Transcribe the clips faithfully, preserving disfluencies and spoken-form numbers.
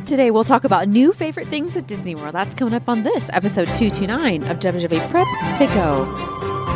today we'll talk about new favorite things at Disney World. That's coming up on this episode two twenty-nine of W W Prep to Go.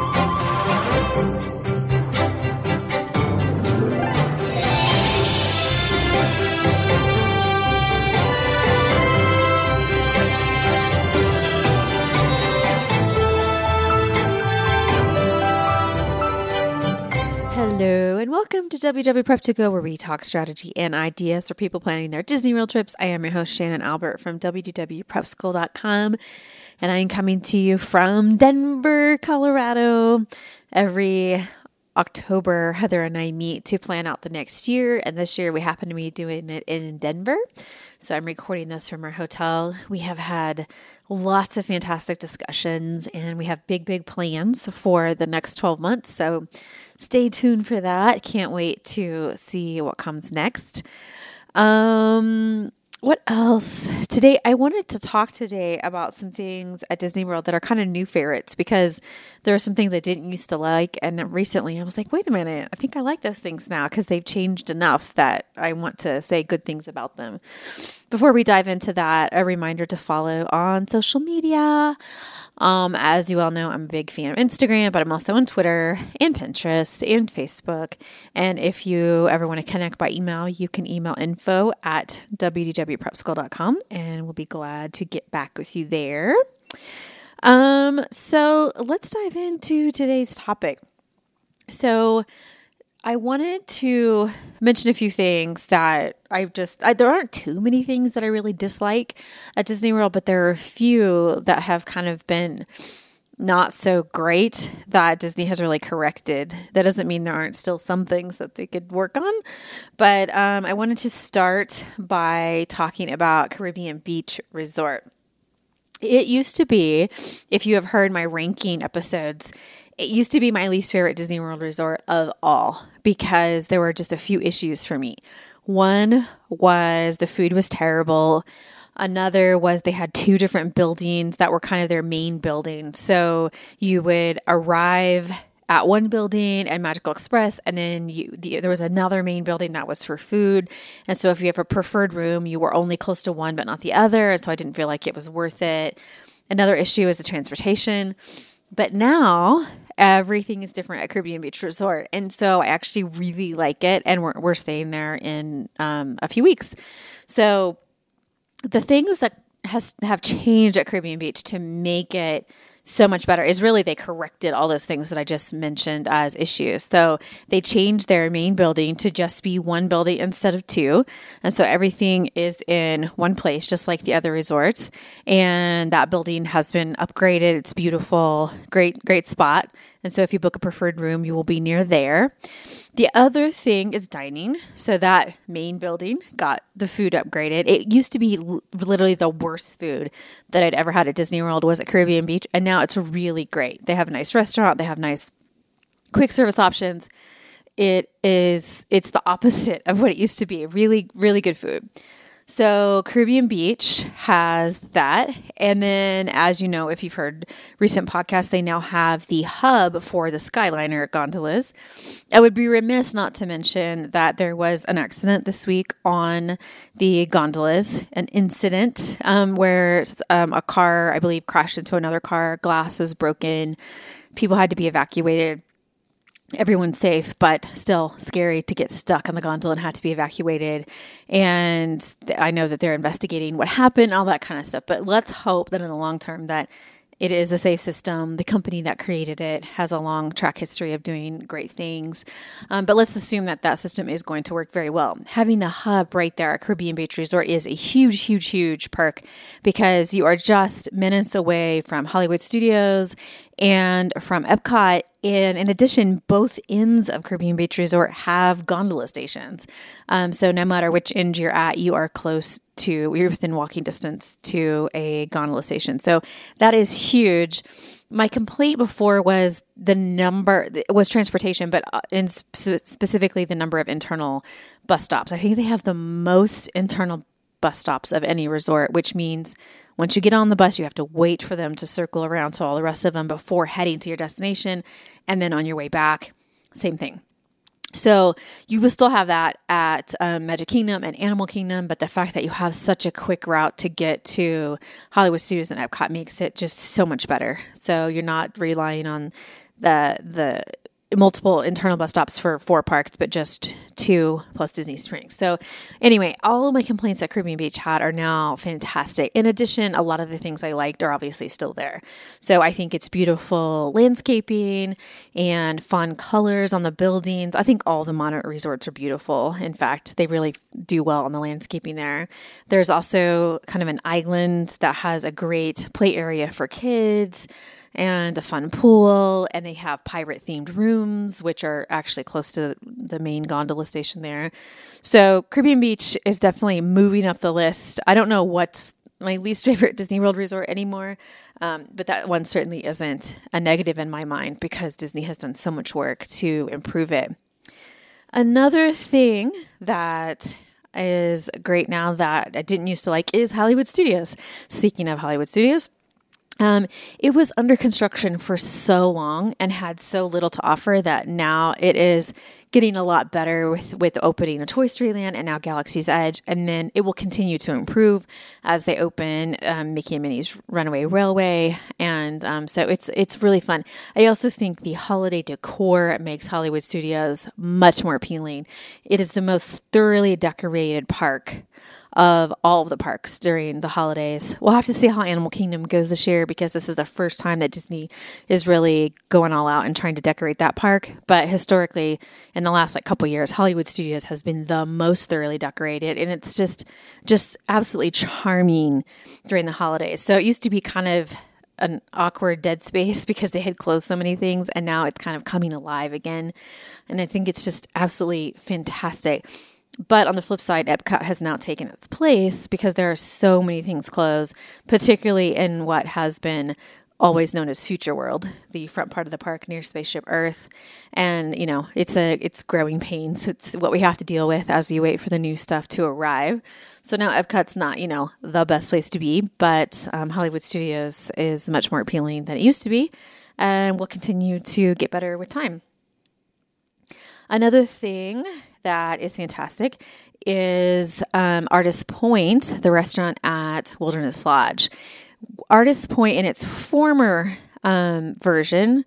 Hello and welcome to W W Prep to Go, where we talk strategy and ideas for people planning their Disney World trips. I am your host, Shannon Albert from W D W prep school dot com, and I am coming to you from Denver, Colorado. Every October, Heather and I meet to plan out the next year, and this year we happen to be doing it in Denver. So I'm recording this from our hotel. We have had lots of fantastic discussions, and we have big, big plans for the next twelve months. So stay tuned for that. Can't wait to see what comes next. Um, what else? Today, I wanted to talk today about some things at Disney World that are kind of new favorites, because there are some things I didn't used to like. And recently I was like, wait a minute, I think I like those things now because they've changed enough that I want to say good things about them. Before we dive into that, a reminder to follow on social media. Um, as you all know, I'm a big fan of Instagram, but I'm also on Twitter and Pinterest and Facebook. And if you ever want to connect by email, you can email info at w d w prep school dot com, and we'll be glad to get back with you there. Um, so let's dive into today's topic. So I wanted to mention a few things that I just, I, there aren't too many things that I really dislike at Disney World, but there are a few that have kind of been not so great that Disney has really corrected. That doesn't mean there aren't still some things that they could work on, but um, I wanted to start by talking about Caribbean Beach Resort. It used to be, if you have heard my ranking episodes, it used to be my least favorite Disney World resort of all, because there were just a few issues for me. One was the food was terrible. Another was they had two different buildings that were kind of their main buildings. So you would arrive at one building and Magical Express, and then you, the, there was another main building that was for food. And so if you have a preferred room, you were only close to one but not the other. And so I didn't feel like it was worth it. Another issue is the transportation. But now everything is different at Caribbean Beach Resort. And so I actually really like it. And we're, we're staying there in um, a few weeks. So the things that has have changed at Caribbean Beach to make it so much better is really they corrected all those things that I just mentioned as issues. So they changed their main building to just be one building instead of two. And so everything is in one place, just like the other resorts. And that building has been upgraded. It's beautiful, great, great spot. And so if you book a preferred room, you will be near there. The other thing is dining. So that main building got the food upgraded. It used to be l- literally the worst food that I'd ever had at Disney World was at Caribbean Beach. And now it's really great. They have a nice restaurant. They have nice quick service options. It is, it's the opposite of what it used to be. Really, really good food. So Caribbean Beach has that. And then, as you know, if you've heard recent podcasts, they now have the hub for the Skyliner gondolas. I would be remiss not to mention that there was an accident this week on the gondolas, an incident um, where um, a car, I believe, crashed into another car. Glass was broken. People had to be evacuated. Everyone's safe, but still scary to get stuck on the gondola and had to be evacuated. And th- I know that they're investigating what happened, all that kind of stuff. But let's hope that in the long term that it is a safe system. The company that created it has a long track history of doing great things. Um, but let's assume that that system is going to work very well. Having the hub right there at Caribbean Beach Resort is a huge, huge, huge perk, because you are just minutes away from Hollywood Studios and from Epcot. And in addition, both ends of Caribbean Beach Resort have gondola stations. Um, so no matter which end you're at, you are close to, you're within walking distance to a gondola station. So that is huge. My complaint before was the number, was transportation, but in sp- specifically the number of internal bus stops. I think they have the most internal bus stops of any resort, which means once you get on the bus, you have to wait for them to circle around to all the rest of them before heading to your destination. And then on your way back, same thing. So you will still have that at um, Magic Kingdom and Animal Kingdom, but the fact that you have such a quick route to get to Hollywood Studios and Epcot makes it just so much better. So you're not relying on the the multiple internal bus stops for four parks, but just two plus Disney Springs. So anyway, all of my complaints that Caribbean Beach had are now fantastic. In addition, a lot of the things I liked are obviously still there. So I think it's beautiful landscaping and fun colors on the buildings. I think all the Monarch resorts are beautiful. In fact, they really do well on the landscaping there. There's also kind of an island that has a great play area for kids and a fun pool, and they have pirate-themed rooms, which are actually close to the main gondola station there. So Caribbean Beach is definitely moving up the list. I don't know what's my least favorite Disney World resort anymore, um, but that one certainly isn't a negative in my mind because Disney has done so much work to improve it. Another thing that is great now that I didn't used to like is Hollywood Studios. Speaking of Hollywood Studios, Um, it was under construction for so long and had so little to offer that now it is getting a lot better with, with opening a Toy Story Land and now Galaxy's Edge. And then it will continue to improve as they open um, Mickey and Minnie's Runaway Railway. And um, so it's it's really fun. I also think the holiday decor makes Hollywood Studios much more appealing. It is the most thoroughly decorated park of all of the parks during the holidays. We'll have to see how Animal Kingdom goes this year because this is the first time that Disney is really going all out and trying to decorate that park. But historically, in the last like couple years, Hollywood Studios has been the most thoroughly decorated, and it's just just absolutely charming during the holidays. So it used to be kind of an awkward dead space because they had closed so many things, and now it's kind of coming alive again. And I think it's just absolutely fantastic. But on the flip side, Epcot has now taken its place because there are so many things closed, particularly in what has been always known as Future World, the front part of the park near Spaceship Earth. And, you know, it's a it's growing pains. It's what we have to deal with as you wait for the new stuff to arrive. So now Epcot's not, you know, the best place to be, but um, Hollywood Studios is much more appealing than it used to be and will continue to get better with time. Another thing that is fantastic is um, Artist Point, the restaurant at Wilderness Lodge. Artist Point in its former um, version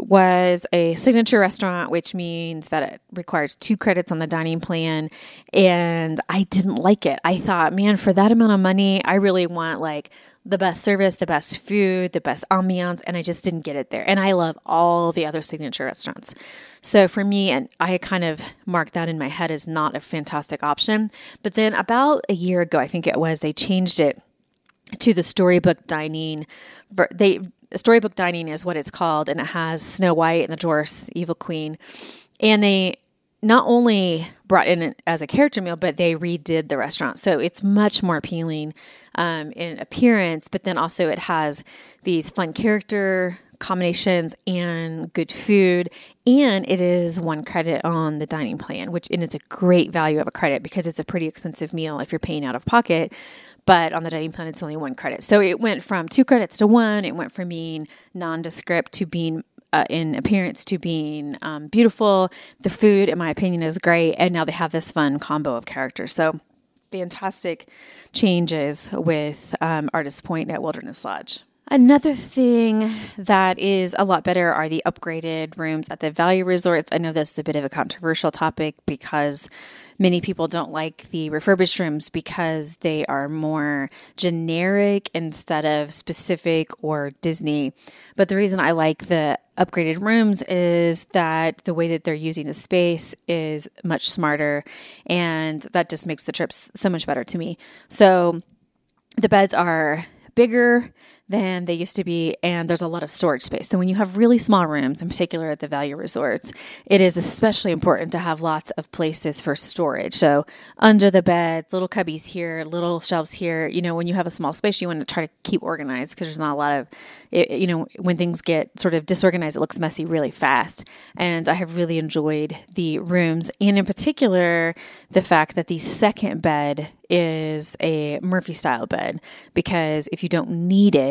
was a signature restaurant, which means that it requires two credits on the dining plan. And I didn't like it. I thought, man, for that amount of money, I really want like the best service, the best food, the best ambiance, and I just didn't get it there. And I love all the other signature restaurants. So for me, and I kind of marked that in my head as not a fantastic option. But then about a year ago, I think it was, they changed it to the Storybook Dining. They Storybook Dining is what it's called, and it has Snow White and the Dwarfs, the Evil Queen. And they not only brought in it as a character meal, but they redid the restaurant. So it's much more appealing um, in appearance, but then also it has these fun character combinations and good food. And it is one credit on the dining plan, which and it's a great value of a credit because it's a pretty expensive meal if you're paying out of pocket. But on the dining plan, it's only one credit. So it went from two credits to one. It went from being nondescript to being Uh, in appearance to being um, beautiful. The food, in my opinion, is great. And now they have this fun combo of characters. So fantastic changes with um, Artist Point at Wilderness Lodge. Another thing that is a lot better are the upgraded rooms at the value resorts. I know this is a bit of a controversial topic because many people don't like the refurbished rooms because they are more generic instead of specific or Disney. But the reason I like the upgraded rooms is that the way that they're using the space is much smarter, and that just makes the trips so much better to me. So the beds are bigger than they used to be, and there's a lot of storage space. So when you have really small rooms, in particular at the value resorts, it is especially important to have lots of places for storage. So under the bed, little cubbies here, little shelves here. You know, when you have a small space, you want to try to keep organized because there's not a lot of, it, you know, when things get sort of disorganized, it looks messy really fast. And I have really enjoyed the rooms, and in particular, the fact that the second bed is a Murphy style bed, because if you don't need it,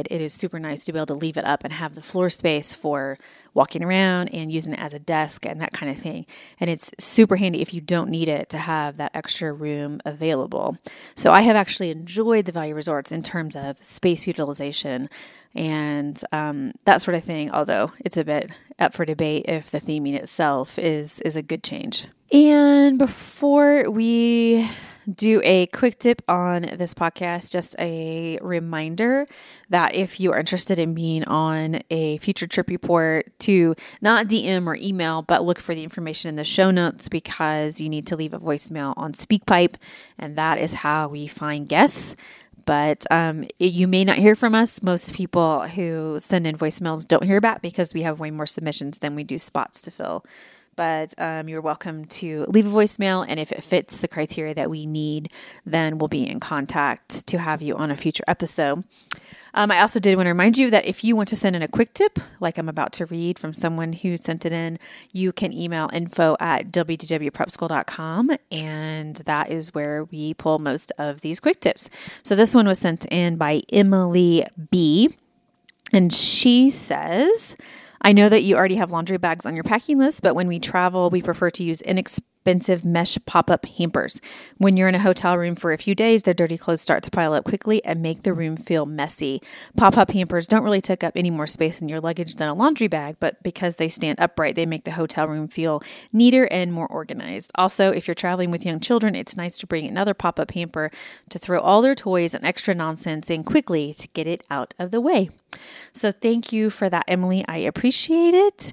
it is super nice to be able to leave it up and have the floor space for walking around and using it as a desk and that kind of thing. And it's super handy if you don't need it to have that extra room available. So I have actually enjoyed the Value Resorts in terms of space utilization and um, that sort of thing, although it's a bit up for debate if the theming itself is is a good change. And before we do a quick tip on this podcast, just a reminder that if you are interested in being on a future trip report, to not D M or email, but look for the information in the show notes, because you need to leave a voicemail on SpeakPipe, and that is how we find guests. But um, it, you may not hear from us. Most people who send in voicemails don't hear back because we have way more submissions than we do spots to fill. But um, you're welcome to leave a voicemail, and if it fits the criteria that we need, then we'll be in contact to have you on a future episode. Um, I also did want to remind you that if you want to send in a quick tip, like I'm about to read from someone who sent it in, you can email info at w d w prep school dot com, and that is where we pull most of these quick tips. So this one was sent in by Emily B., and she says, I know that you already have laundry bags on your packing list, but when we travel, we prefer to use inexpensive mesh pop-up hampers. When you're in a hotel room for a few days, their dirty clothes start to pile up quickly and make the room feel messy. Pop-up hampers don't really take up any more space in your luggage than a laundry bag, but because they stand upright, they make the hotel room feel neater and more organized. Also, if you're traveling with young children, it's nice to bring another pop-up hamper to throw all their toys and extra nonsense in quickly to get it out of the way. So thank you for that, Emily. I appreciate it.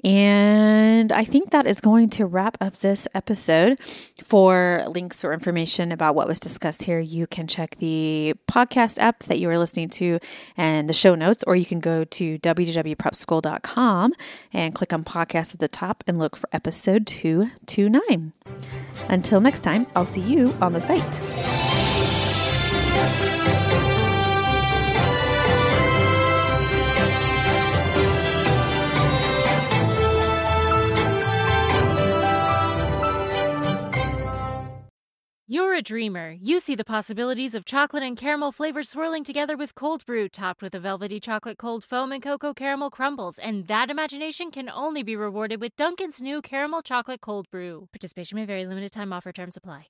And I think that is going to wrap up this episode. For links or information about what was discussed here, you can check the podcast app that you are listening to and the show notes, or you can go to w w w prep school dot com and click on podcast at the top and look for episode two twenty-nine. Until next time, I'll see you on the site. You're a dreamer. You see the possibilities of chocolate and caramel flavors swirling together with cold brew, topped with a velvety chocolate cold foam and cocoa caramel crumbles. And that imagination can only be rewarded with Dunkin's new caramel chocolate cold brew. Participation may vary. Limited time offer. Terms apply.